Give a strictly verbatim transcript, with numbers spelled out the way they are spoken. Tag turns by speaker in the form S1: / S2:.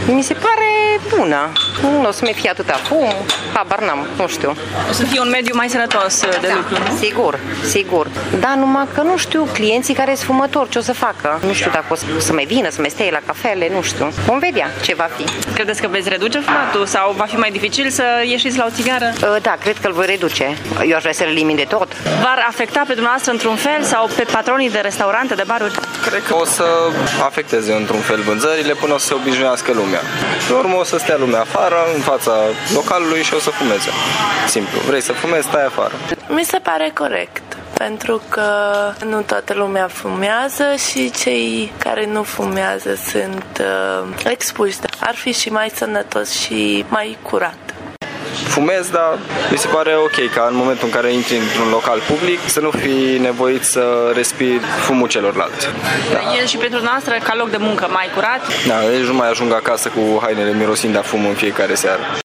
S1: Mi se pare bună. Nu o să mai fie atâta fum, habar n-am, nu știu.
S2: O să fie un mediu mai sănătos de
S1: Da,
S2: lucru, nu?
S1: sigur, sigur. Da, numai că nu știu clienții care sunt fumători ce o să facă. Nu știu dacă o să, să mai vină, să mai stea la cafele, nu știu. Vom vedea ce va fi.
S2: Credeți că veți reduce fumatul sau va fi mai dificil să ieșiți la o țigară?
S1: Da, cred că îl voi reduce. Eu aș vrea să-l elimin de tot.
S2: V-ar afecta pe dumneavoastră într-un fel sau pe patronii de restaurante, de baruri?
S3: Cred că o să afecteze într-un fel vânzările până o să se obișnuiască lumea. Pe urmă o să stea lumea afară, în fața localului și o să fumeze. Simplu. Vrei să fumezi, stai afară.
S4: Mi se pare corect, pentru că nu toată lumea fumează și cei care nu fumează sunt uh, expuși. Ar fi și mai sănătos și mai curat.
S3: Fumez, dar mi se pare ok ca în momentul în care intri într-un local public să nu fii nevoit să respiri fumul celorlalți.
S2: Da. E și pentru noastră ca loc de muncă mai curat?
S3: Da, deci nu mai ajung acasă cu hainele mirosind a fum în fiecare seară.